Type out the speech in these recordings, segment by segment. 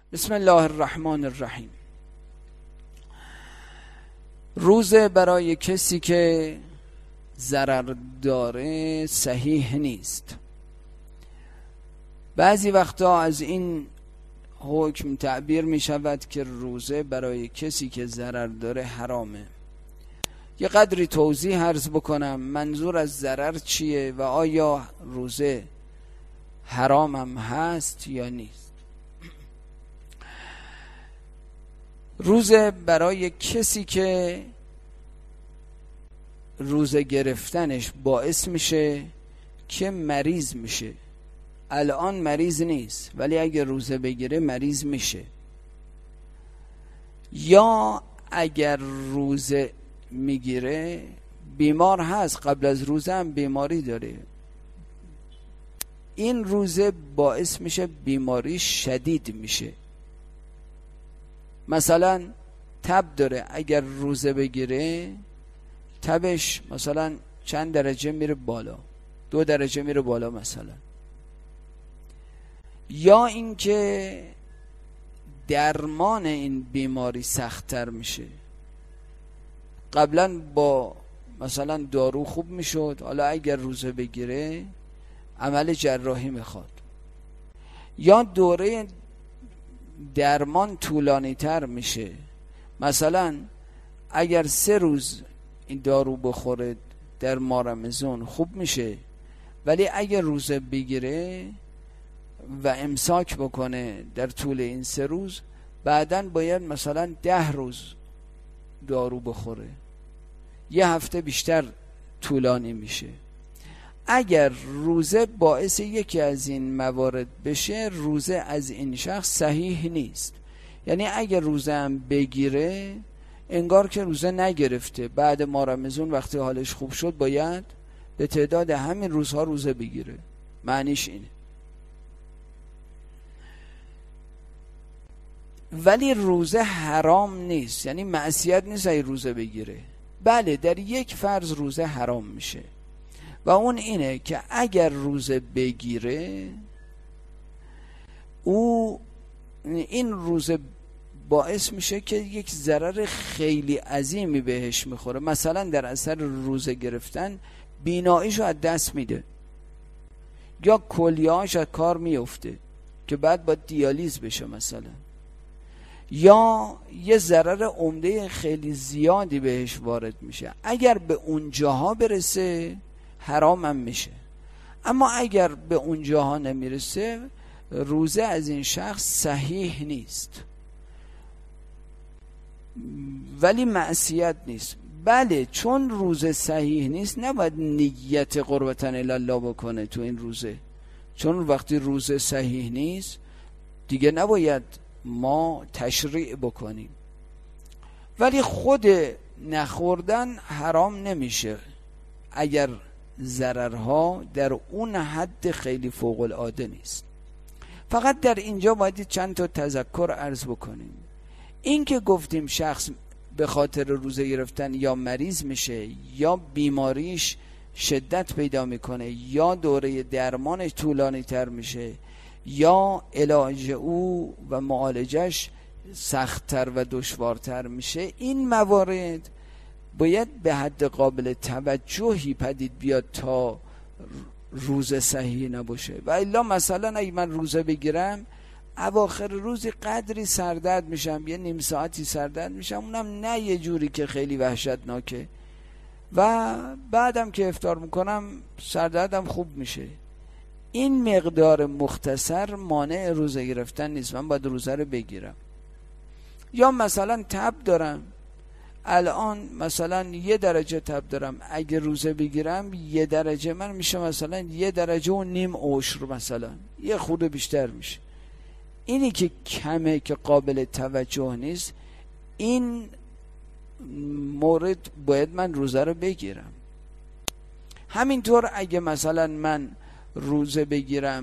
بسم الله الرحمن الرحیم. روزه برای کسی که ضرر داره صحیح نیست. بعضی وقتا از این حکم تعبیر می شود که روزه برای کسی که ضرر داره حرامه. یه قدری توضیح عرض بکنم منظور از ضرر چیه و آیا روزه حرام هم هست یا نیست. روزه برای کسی که روزه گرفتنش باعث میشه که مریض میشه. الان مریض نیست ولی اگر روزه بگیره مریض میشه، یا اگر روزه میگیره بیمار هست، قبل از روزه هم بیماری داره، این روزه باعث میشه بیماری شدید میشه. مثلا تب داره، اگر روزه بگیره تبش مثلا چند درجه میره بالا، 2 درجه میره بالا مثلا. یا اینکه درمان این بیماری سخت‌تر میشه. قبلا با مثلا دارو خوب میشد، حالا اگر روزه بگیره عمل جراحی میخواد. یا دوره درمان طولانی تر میشه. مثلا اگر 3 روز این دارو بخوره در ماه رمضان خوب میشه، ولی اگر روزه بگیره و امساک بکنه در طول این 3 روز، بعداً باید مثلا 10 روز دارو بخوره، 1 هفته بیشتر طولانی میشه. اگر روزه باعث یکی از این موارد بشه، روزه از این شخص صحیح نیست. یعنی اگر روزه هم بگیره انگار که روزه نگرفته. بعد ماه رمضان وقتی حالش خوب شد باید به تعداد همین روزها روزه بگیره. معنیش اینه. ولی روزه حرام نیست، یعنی معصیت نیست اگه روزه بگیره. بله، در یک فرض روزه حرام میشه و اون اینه که اگر روزه بگیره این روزه باعث میشه که یک ضرر خیلی عظیمی بهش میخوره. مثلا در اثر روزه گرفتن بیناییشو از دست میده، یا کلیه‌اش از کار میفته که بعد باید دیالیز بشه مثلا، یا یه ضرر عمده خیلی زیادی بهش وارد میشه. اگر به اون جاها برسه حرام هم میشه. اما اگر به اون جاها نمیرسه روزه از این شخص صحیح نیست، ولی معصیت نیست. بله، چون روزه صحیح نیست نباید نیت قربتن الله بکنه تو این روزه، چون وقتی روزه صحیح نیست دیگه نباید ما تشریع بکنیم. ولی خود نخوردن حرام نمیشه اگر ضررها در اون حد خیلی فوق العاده نیست. فقط در اینجا باید چند تا تذکر عرض بکنیم. این که گفتیم شخص به خاطر روزه گرفتن یا مریض میشه، یا بیماریش شدت پیدا میکنه، یا دوره درمانش طولانی تر میشه، یا علاج او و معالجش سخت‌تر و دشوارتر میشه، این موارد باید به حد قابل توجهی پدید بیاد تا روزه صحیح نباشه. و الا مثلا اگه من روزه بگیرم اواخر روزی قدری سردرد میشم، یه نیم ساعتی سردرد میشم، اونم نه یه جوری که خیلی وحشتناکه، و بعدم که افطار میکنم سردردم خوب میشه، این مقدار مختصر مانع روزه گرفتن نیست. من باید روزه رو بگیرم. یا مثلا تب دارم، الان مثلا 1 درجه تب دارم، اگه روزه بگیرم 1 درجه من میشه مثلا 1.5 درجه عشر، مثلا یه خورده بیشتر میشه. اینی که کمه که قابل توجه نیست، این مورد باید من روزه رو بگیرم. همینطور اگه مثلا من روزه بگیرم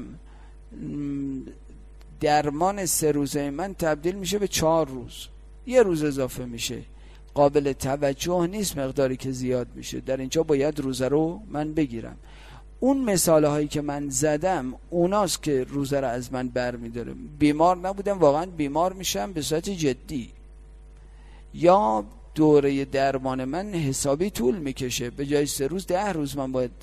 درمان 3 روزه من تبدیل میشه به 4 روز، 1 روز اضافه میشه، قابل توجه نیست مقداری که زیاد میشه. در اینجا باید روزه رو من بگیرم. اون مثال هایی که من زدم اوناست که روزه رو از من بر میداره. بیمار نبودم، واقعا بیمار میشم به صورت جدی، یا دوره درمان من حسابی طول میکشه، به جای 3 روز 10 روز من باید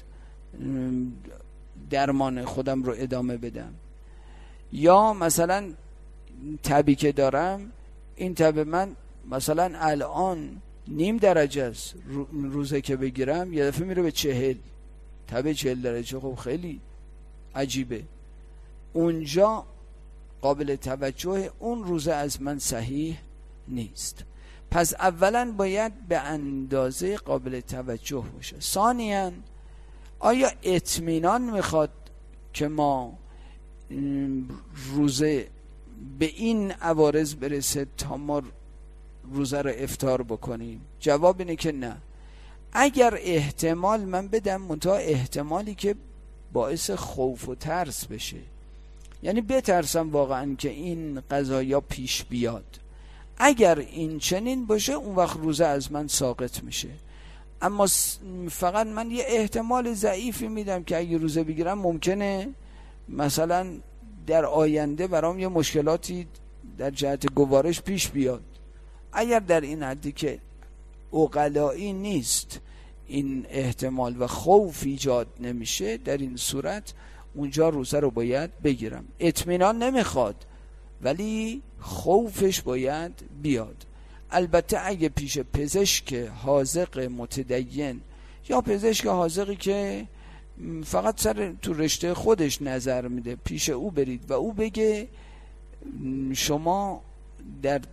درمان خودم رو ادامه بدم، یا مثلا تبی که دارم، این تب من مثلا الان 0.5 درجه است، روزه که بگیرم یه دفعه میره به 40، تب 40 درجه. خب خیلی عجیبه. اونجا قابل توجه، اون روزه از من صحیح نیست. پس اولا باید به اندازه قابل توجه باشه. ثانیاً آیا اطمینان میخواد که ما روزه به این عوارض برسه تا ما روزه رو افطار بکنیم؟ جواب اینه که نه. اگر احتمال من بدم، منتها احتمالی که باعث خوف و ترس بشه، یعنی بترسم واقعا که این قضایا پیش بیاد. اگر این چنین باشه اون وقت روزه از من ساقط میشه. اما فقط من یه احتمال ضعیفی میدم که اگه روزه بگیرم ممکنه مثلا در آینده برام یه مشکلاتی در جهت گوارش پیش بیاد. اگر در این حدی که عقلایی نیست، این احتمال و خوف ایجاد نمیشه، در این صورت اونجا روزه رو باید بگیرم. اطمینان نمیخواد ولی خوفش باید بیاد. البته اگه پیش پزشک حاذق متدین یا پزشک حاذقی که فقط سر تو رشته خودش نظر میده، پیش او برید و او بگه شما در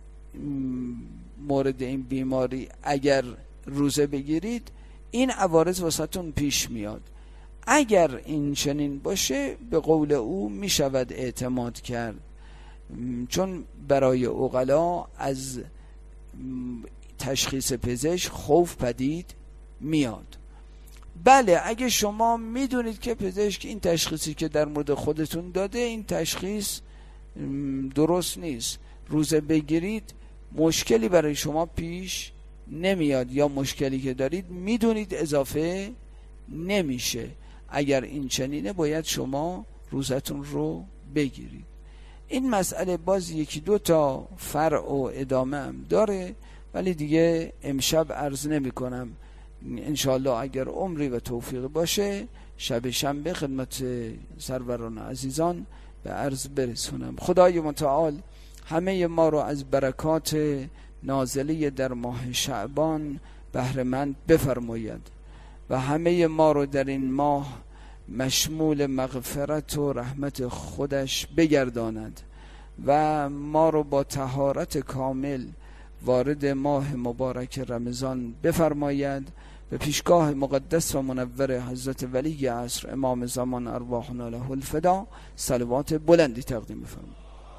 مورد این بیماری اگر روزه بگیرید این عوارض واسهتون پیش میاد. اگر این چنین باشه به قول او میشود اعتماد کرد، چون برای عقلا از تشخیص پزشک خوف پدید میاد. بله اگه شما میدونید که پزشک این تشخیصی که در مورد خودتون داده این تشخیص درست نیست، روزه بگیرید، مشکلی برای شما پیش نمیاد، یا مشکلی که دارید میدونید اضافه نمیشه، اگر این چنینه باید شما روزتون رو بگیرید. این مسئله باز 1-2 تا فرع و ادامه هم داره، ولی دیگه امشب عرض نمی کنم. انشاءالله اگر عمری و توفیق باشه شب شنبه خدمت سروران عزیزان به عرض برسونم. خدای متعال همه ما رو از برکات نازلی در ماه شعبان بهره مند بفرماید و همه ما رو در این ماه مشمول مغفرت و رحمت خودش بگرداند و ما رو با طهارت کامل وارد ماه مبارک رمضان بفرماید. به پیشگاه مقدس و منور حضرت ولی عصر امام زمان ارواحنا له الفدا صلوات بلندی تقدیم بفرمایید.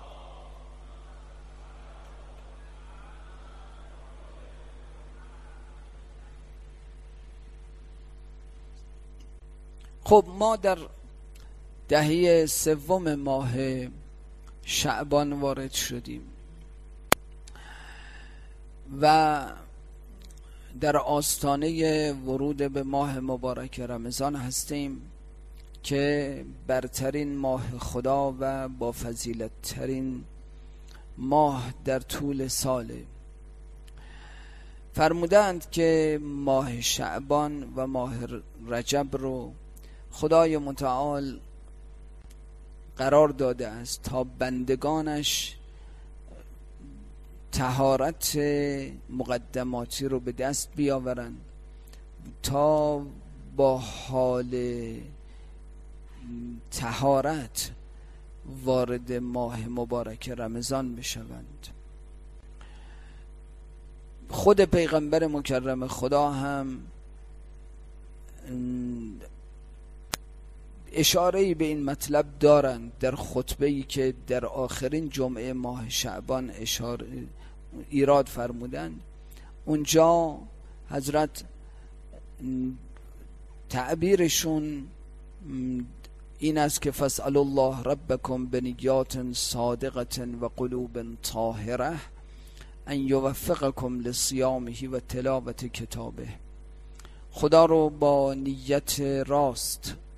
خب ما در دهه 3 ماه شعبان وارد شدیم و در آستانه ورود به ماه مبارک رمضان هستیم که برترین ماه خدا و با فضیلت ترین ماه در طول ساله. فرمودند که ماه شعبان و ماه رجب رو خدای متعال قرار داده است تا بندگانش طهارت مقدماتی رو به دست بیاورند تا با حال طهارت وارد ماه مبارک رمضان بشوند. خود پیغمبر مکرم خدا هم اشاره‌ای به این مطلب دارند در خطبه‌ای که در آخرین جمعه ماه شعبان ایراد فرمودند. اونجا حضرت تعبیرشون این است که فاسألوا الله ربکم بنیات صادقة و قلوب طاهرة ان یوفقکم لصیامه و تلاوت کتابه. خدا رو با نیت راست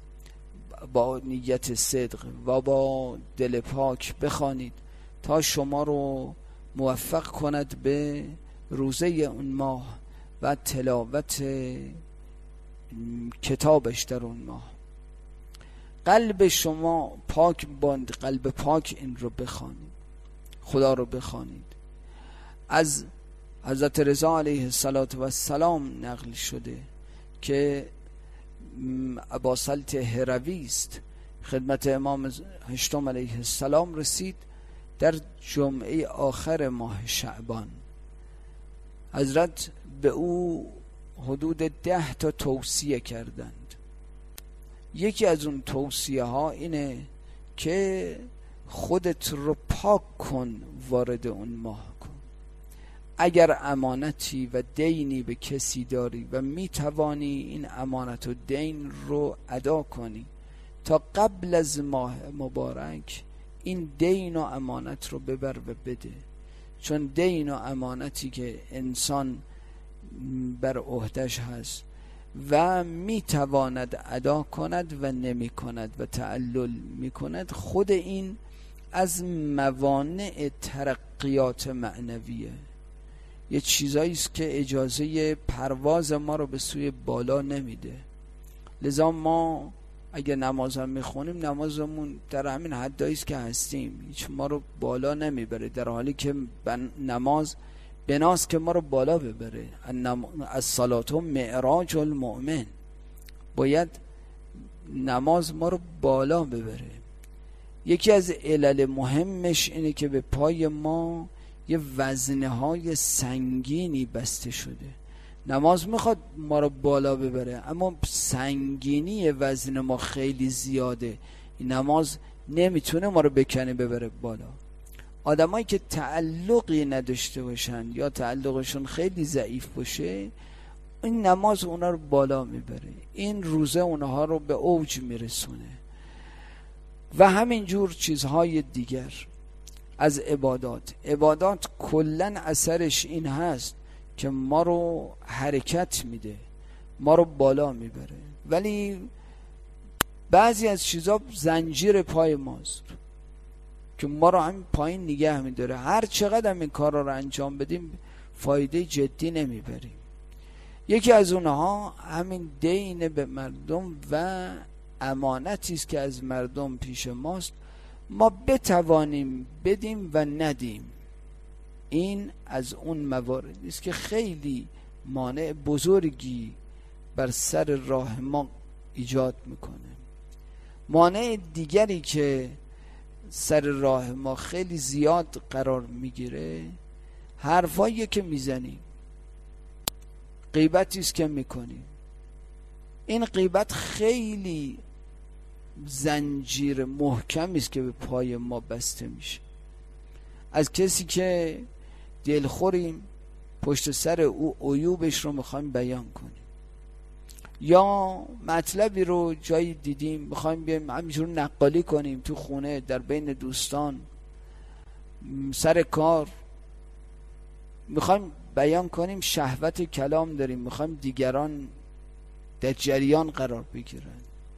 با نیت صدق و با دل پاک بخوانید تا شما رو موفق کند به روزه اون ماه و تلاوت کتابش در اون ماه. قلب شما پاک باند، قلب پاک این رو بخوانید، خدا رو بخوانید. از حضرت رضا علیه السلام نقل شده که اباسلط هروی است، خدمت امام هشتم علیه السلام رسید در جمعه آخر ماه شعبان. حضرت به او حدود 10 تا توصیه کردند. یکی از اون توصیه ها اینه که خودت رو پاک کن، وارد اون ماه کن. اگر امانتی و دینی به کسی داری و میتوانی این امانت و دین رو ادا کنی تا قبل از ماه مبارک، این دین و امانت رو ببر و بده. چون دین و امانتی که انسان بر عهده‌اش هست و میتواند ادا کند و نمی کند و تعلل می کند، خود این از موانع ترقیات معنویه. یه چیزایی است که اجازه پرواز ما رو به سوی بالا نمیده. لذا ما اگه نماز هم میخونیم، نمازمون در همین حدایی است که هستیم، هیچ ما رو بالا نمیبره، در حالی که نماز بناست که ما رو بالا ببره. الصلاة معراج المؤمن، باید نماز ما رو بالا ببره. یکی از علل مهمش اینه که به پای ما یه وزنه های سنگینی بسته شده. نماز میخواد ما رو بالا ببره، اما سنگینی وزن ما خیلی زیاده. این نماز نمیتونه ما رو بکنه ببره بالا. آدمایی که تعلقی نداشته باشن یا تعلقشون خیلی ضعیف باشه، این نماز اونا رو بالا میبره، این روزه اونها رو به اوج میرسونه. و همینجور چیزهای دیگر از عبادات کلن اثرش این هست که ما رو حرکت میده، ما رو بالا میبره. ولی بعضی از چیزا زنجیر پای ماست که ما رو هم پایین نگه میداره. هر چقدر هم این کارا رو انجام بدیم فایده جدی نمیبریم. یکی از اونها همین دین به مردم و امانتی است که از مردم پیش ماست، ما بتوانیم بدیم و ندیم. این از اون مواردی است که خیلی مانع بزرگی بر سر راه ما ایجاد میکنه. مانع دیگری که سر راه ما خیلی زیاد قرار میگیره، حرفایی که میزنیم، غیبتی است که میکنیم. این غیبت خیلی زنجیر محکمی است که به پای ما بسته میشه. از کسی که دلخوریم، پشت سر او عیوبش رو میخوایم بیان کنیم، یا مطلبی رو جایی دیدیم میخوایم بیایم همینجور نقالی کنیم تو خونه، در بین دوستان، سر کار، میخوایم بیان کنیم، شهوت کلام داریم، میخوایم دیگران در جریان قرار بگیرن.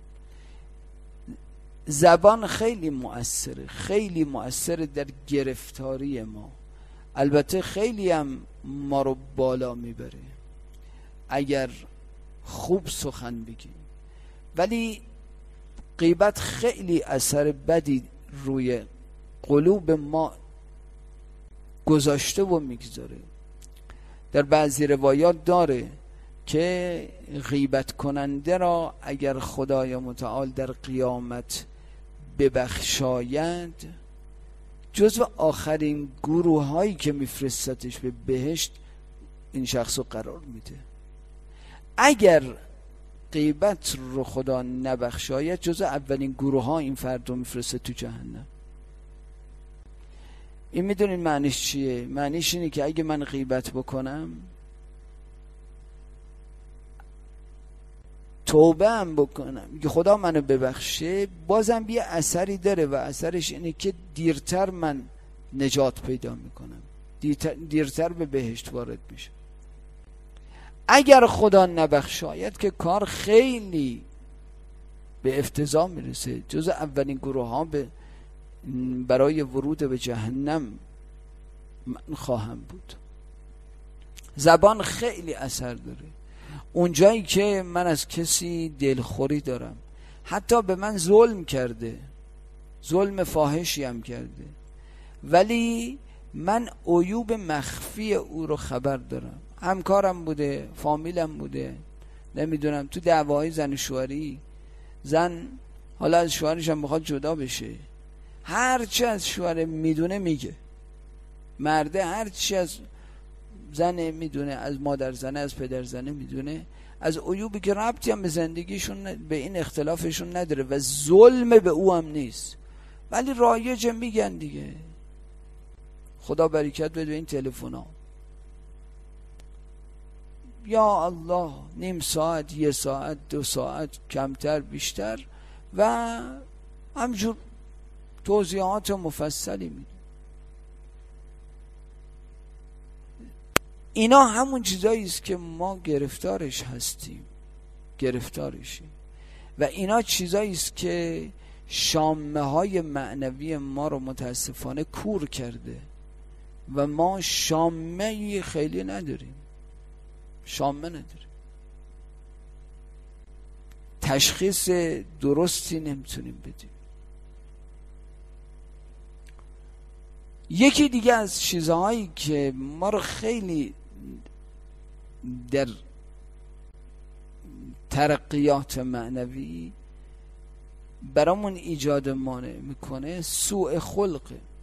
زبان خیلی مؤثره در گرفتاری ما. البته خیلی هم ما رو بالا میبره اگر خوب سخن بگیم، ولی غیبت خیلی اثر بدی روی قلوب ما گذاشته و میگذاره. در بعضی روایات داره که غیبت کننده را اگر خدای متعال در قیامت ببخشاید، جزو آخرین گروه هایی که میفرستتش به بهشت این شخص رو قرار میده. اگر غیبت رو خدا نبخشاید، جزو اولین گروه ها این فرد رو میفرسته تو جهنم. این میدونین معنیش چیه؟ معنیش اینه که اگه من غیبت بکنم، توبه هم بکنم که خدا منو ببخشه، بازم یه اثری داره و اثرش اینه که دیرتر من نجات پیدا میکنم، دیرتر به بهشت وارد میشم. اگر خدا نبخشاید که کار خیلی به افتضاح میرسه، جز اولین گروه ها برای ورود به جهنم من خواهم بود. زبان خیلی اثر داره. اونجایی که من از کسی دلخوری دارم، حتی به من ظلم کرده، ظلم فاحشی هم کرده، ولی من عیوب مخفی او رو خبر دارم، همکارم بوده، فامیلم بوده، نمیدونم تو دعوای زن شوهری، زن حالا از شوهرش هم بخواد جدا بشه، هرچی از شوهر میدونه میگه، مرده هرچی از زن میدونه، از مادر زنه، از پدر زنه میدونه، از عیوبی که ربطی هم به زندگیشون، به این اختلافشون نداره و ظلم به او هم نیست، ولی رایجه میگن دیگه. خدا برکت بده این تلفن‌ها. یا الله، نیم ساعت، 1 ساعت، 2 ساعت، کمتر بیشتر، و همجور توضیحات مفصلی میده. اینا همون چیزایی است که ما گرفتارش هستیم، گرفتارشیم، و اینا چیزایی است که شامه های معنوی ما رو متاسفانه کور کرده و ما شامه خیلی نداریم، شامه نداریم، تشخیص درستی نمیتونیم بدیم. یکی دیگه از چیزهایی که ما رو خیلی در ترقیات معنوی برامون ایجاد مانع میکنه سوء خلق.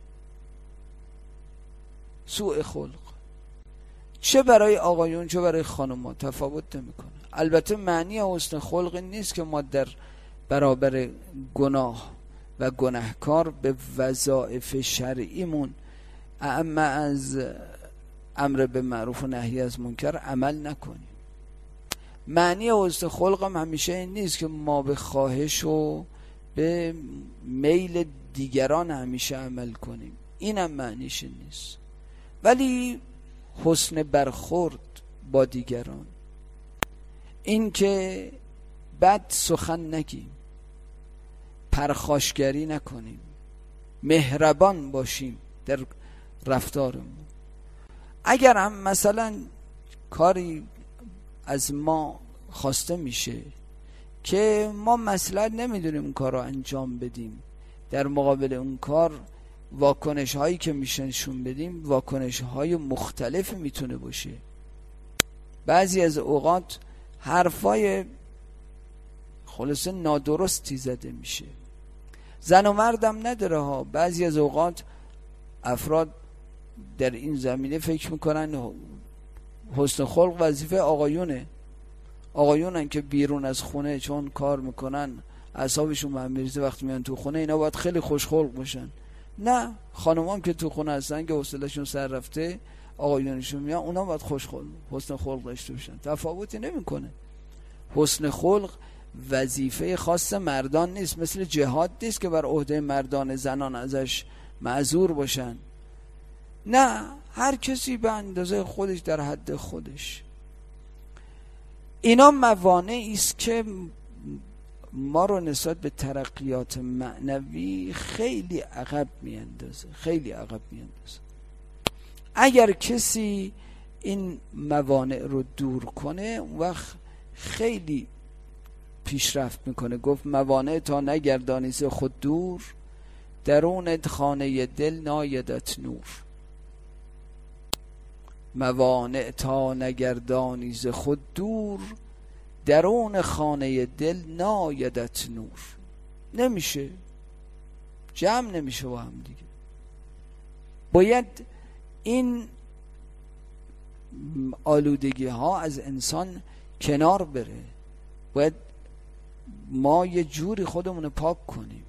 سوء خلق چه برای آقایون چه برای خانم‌ها تفاوت نمیکنه. البته معنی حسن خلق نیست که ما در برابر گناه و گناهکار به وظایف شرعیمون اما از امر به معروف و نهی از منکر عمل نکنیم. معنی حسن خلق هم همیشه این نیست که ما به خواهش و به میل دیگران همیشه عمل کنیم، اینم معنیش نیست، ولی حسن برخورد با دیگران، این که بد سخن نگیم، پرخاشگری نکنیم، مهربان باشیم در رفتارمون. اگر هم مثلا کاری از ما خواسته میشه که ما مصلحت نمیدونیم اون کار رو انجام بدیم، در مقابل اون کار واکنش هایی که میشنشون بدیم واکنش های مختلف میتونه باشه. بعضی از اوقات حرفای خلاصه نادرستی زده میشه، زن و مردم نداره ها. بعضی از اوقات افراد در این زمینه فکر میکنن حسن خلق وظیفه آقایونه، آقایونن که بیرون از خونه چون کار میکنن اعصابشون به هم میریزه، وقتی میان تو خونه اینا باید خیلی خوش خلق باشن. نه، خانمام که تو خونه هستن که حوصله‌شون سر رفته، آقایونشون میان اونا باید خوش خلق، حسن خلق داشته باشن. تفاوتی نمیکنه. حسن خلق وظیفه خاص مردان نیست، مثل جهاد نیست که بر عهده مردان، زنان ازش معذور باشن. نه، هر کسی به اندازه خودش در حد خودش. اینا موانعی است که ما رو نسبت به ترقیات معنوی خیلی عقب میاندازه، خیلی عقب میاندازه. اگر کسی این موانع رو دور کنه اون وقت خیلی پیشرفت میکنه. گفت موانع تا نگردانی ز خود دور، درون خانه دل نایدت نور. موانع تا نگردانی ز خود دور، درون خانه دل نایدت نور. نمیشه، جمع نمیشه با هم دیگه. باید این آلودگی ها از انسان کنار بره، باید ما یه جوری خودمون پاک کنیم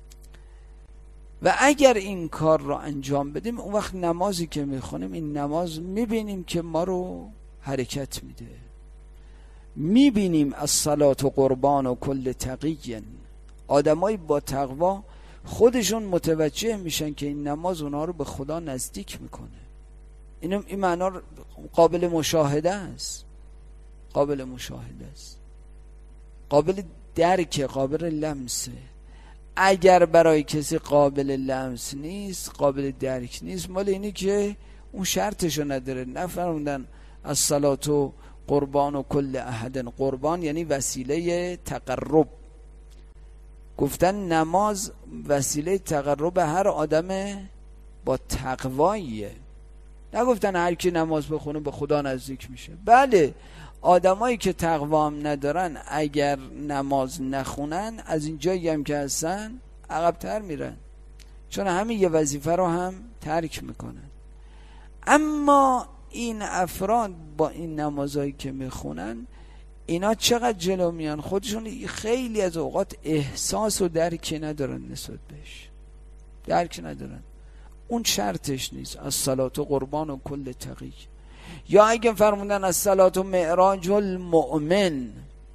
و اگر این کار رو انجام بدیم اون وقت نمازی که میخونیم، این نماز میبینیم که ما رو حرکت میده. میبینیم الصلاة قربان و کل تقی، آدمای با تقوا خودشون متوجه میشن که این نماز اونها رو به خدا نزدیک میکنه. این معنا قابل مشاهده است، قابل مشاهده است، قابل درک، قابل لمسه. اگر برای کسی قابل لمس نیست، قابل درک نیست، مال اینی که اون شرطشو نداره. نفرموندن الصلاة قربان و کل احد، قربان یعنی وسیله تقرب، گفتن نماز وسیله تقرب هر آدم با تقواییه. نگفتن هر کی نماز بخونه به خدا نزدیک میشه. بله، آدمایی که تقوا هم ندارن اگر نماز نخونن از این جایی هم که هستن عقب‌تر میرن، چون همین یه وظیفه رو هم ترک میکنن. اما این افراد با این نمازهایی که میخونن، اینا چقدر جلو میان، خودشون خیلی از اوقات احساس و درکی ندارن نسبت بهش، درک ندارن. اون شرطش نیست. الصلاة قربان و کل تقی. یا اگه فرمودن الصلاة معراج المؤمن،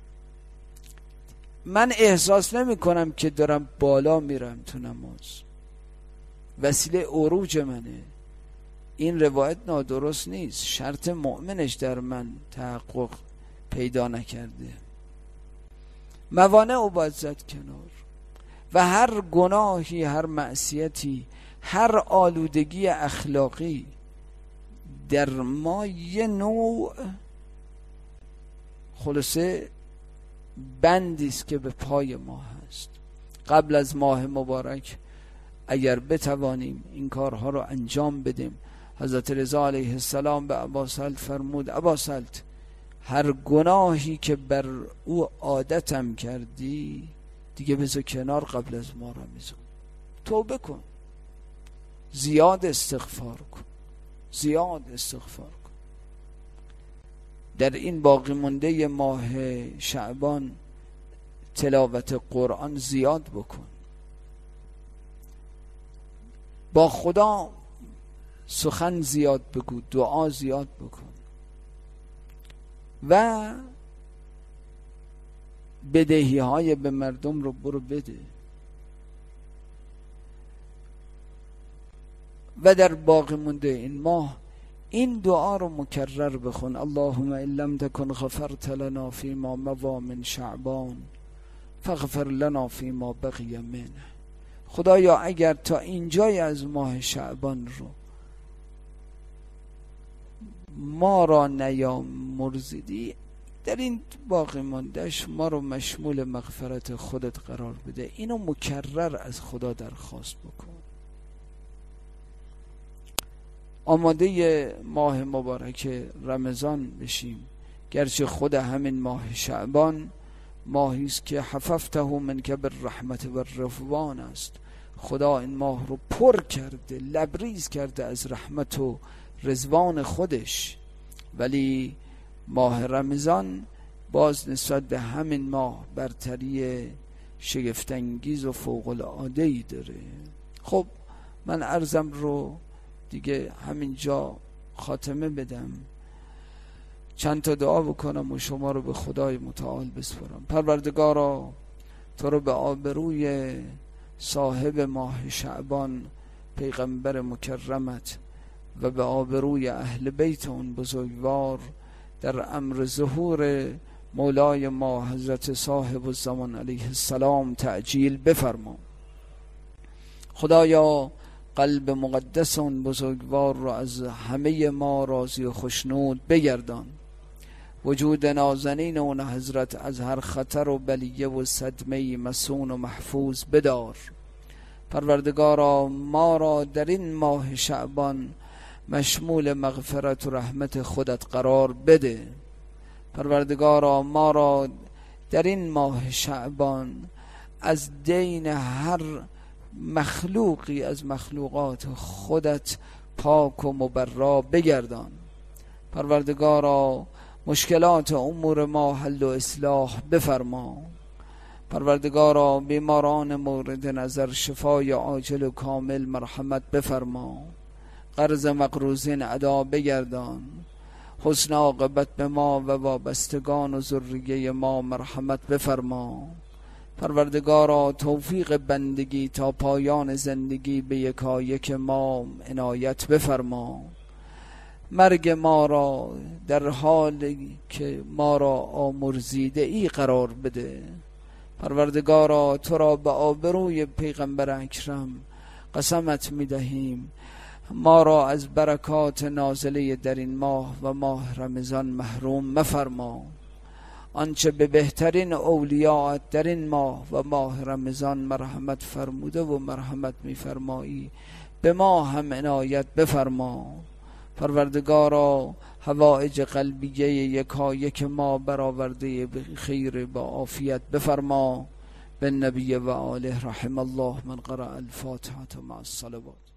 من احساس نمی کنم که دارم بالا میرم تو نماز، وسیله عروج منه، این روایت نادرست نیست. شرط مؤمنش در من تحقق پیدا نکرده. موانع رو باید زد کنار و هر گناهی، هر معصیتی، هر آلودگی اخلاقی در ما یه نوع خلاصه بندیست که به پای ما هست. قبل از ماه مبارک اگر بتوانیم این کارها رو انجام بدیم، حضرت رضا علیه السلام به اباسلط فرمود اباسلط هر گناهی که بر او عادتم کردی دیگه بذار کنار، قبل از ما رمضان توبه کن، زیاد استغفار کن، زیاد استغفار کن. در این باقی مونده ماه شعبان تلاوت قرآن زیاد بکن، با خدا سخن زیاد بگو، دعا زیاد بکن و بدهی های به مردم رو برو بده. و در باقی مونده این ماه این دعا رو مکرر بخون: اللهم ان لم تکن غفرت لنا فیما مضی من شعبان فاغفر لنا فیما بقی منه. خدایا اگر تا اینجای از ماه شعبان رو ما را نیامرزیدی، در این باقی ماندهش ما رو مشمول مغفرت خودت قرار بده. اینو مکرر از خدا درخواست بکن. آماده ماه مبارک رمضان بشیم، گرچه خود همین ماه شعبان ماهی است که حففته منک بالرحمت والرضوان است. خدا این ماه رو پر کرده، لبریز کرده از رحمت و رضوان خودش، ولی ماه رمضان باز نسبت به همین ماه برتری شگفت‌انگیز و فوق‌العاده‌ای داره. خب من عرضم رو دیگه همینجا خاتمه بدم، چند تا دعا بکنم و شما رو به خدای متعال بسپارم. پروردگارا تو رو به آبروی صاحب ماه شعبان پیغمبر مکرمت و به آبروی اهل بیت اون بزرگوار در امر ظهور مولای ما حضرت صاحب الزمان علیه السلام تعجیل بفرما. خدایا قلب مقدس اون بزرگوار رو از همه ما راضی و خوشنود بگردان. وجود نازنین اون حضرت از هر خطر و بلیه و صدمه مسون و محفوظ بدار. پروردگارا ما را در این ماه شعبان مشمول مغفرت و رحمت خودت قرار بده. پروردگارا ما را در این ماه شعبان از دین هر مخلوقی از مخلوقات خودت پاک و مبرا بگردان. پروردگارا مشکلات امور ما حل و اصلاح بفرما. پروردگارا بیماران مورد نظر شفای عاجل و کامل مرحمت بفرما. قرض مقروضین ادا بگردان. حسن عاقبت به ما و وابستگان و ذریه ما مرحمت بفرما. پروردگارا توفیق بندگی تا پایان زندگی به یکایک ما عنایت بفرما. مرگ ما را در حالی که ما را آمرزیده ای قرار بده. پروردگارا تو را به آبروی پیغمبر اکرم قسمت می‌دهیم ما را از برکات نازله در این ماه و ماه رمضان محروم مفرما. آنچه به بهترین اولیاءت در این ماه و ماه رمضان مرحمت فرموده و مرحمت می‌فرمایی به ما هم عنایت بفرما. پروردگارا حوائج قلبیه یکایک ما برآورده به خیر با عافیت بفرما. به نبی و آله رحم الله من قرأ الفاتحة مع الصلوات.